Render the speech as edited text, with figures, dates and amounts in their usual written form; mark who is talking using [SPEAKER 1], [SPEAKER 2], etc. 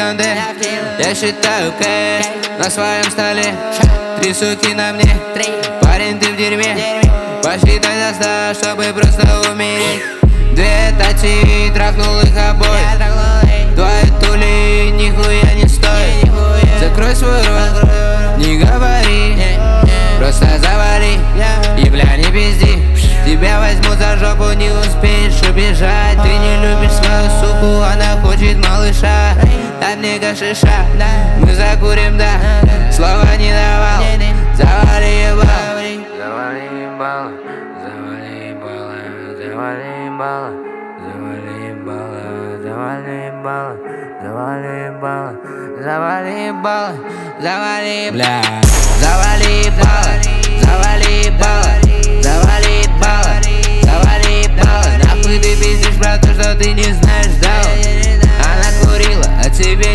[SPEAKER 1] секунды. Я считаю кэш на своем столе. 3 суки на мне, парень, ты в дерьме. Посчитай до 100, чтобы просто умереть. 2 тати, трахнул их обоих. Твои тули нихуя не стоит. Закрой свой рот, не говори, просто завали и, бля, не пизди. Тебя возьмут за жопу, не успеешь убежать. Ты не любишь свою суку, она хочет малыша. Дай мне гашиша, мы закурим, да. Слова не давал, завали ебало. Завали ебало, завали ебало, завали ебало, завали ебало, завали ебало, завали ебало, завали ебало, завали, бля, завали ебало, завали ебало, завали ебало, завали ебало. Нахуй ты пиздишь, брат, то, что ты не знаешь, да? Она курила, а тебе